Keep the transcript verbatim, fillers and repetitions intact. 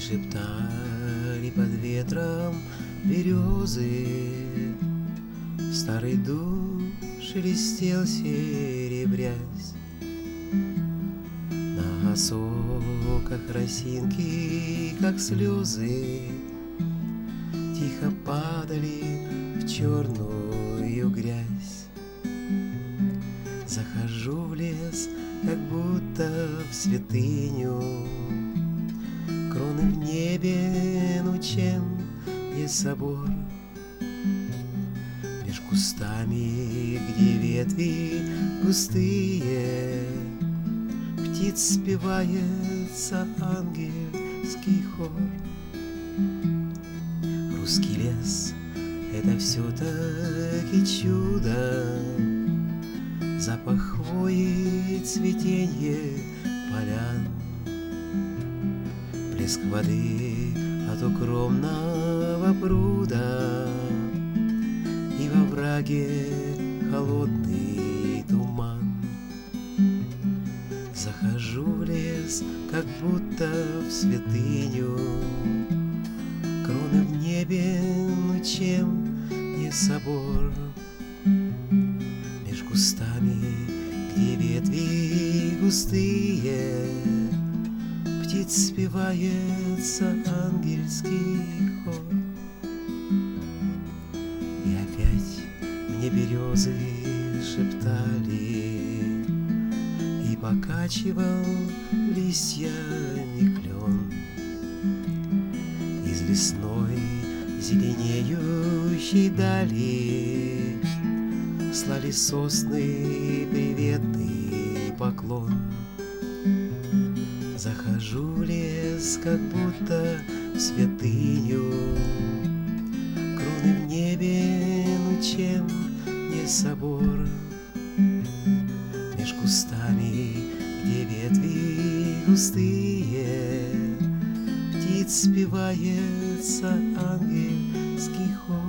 Шептали под ветром березы, старый дуб шелестел серебрясь. На осоках росинки, как слезы, тихо падали в черную грязь. Захожу в лес, как будто в святыню, кроны в небе, ну чем не собор. Меж кустами, где ветви густые, птиц спевается ангельский хор. Русский лес — это все-таки чудо, запах хвои, цветенье полян, плеск воды от укромного пруда, и во враге холодный туман. Захожу в лес, как будто в святыню, кроны в небе, ну чем не собор. Меж кустами, где ветви густые, птиц спевается ангельский хор. И опять мне березы шептали, и покачивал листьями клен. Из лесной зеленеющей дали слали сосны приветный поклон. Захожу в лес, как будто в святыню, кроны в небе, ну чем не собор. Меж кустами, где ветви густые, птиц спевается ангельский хор.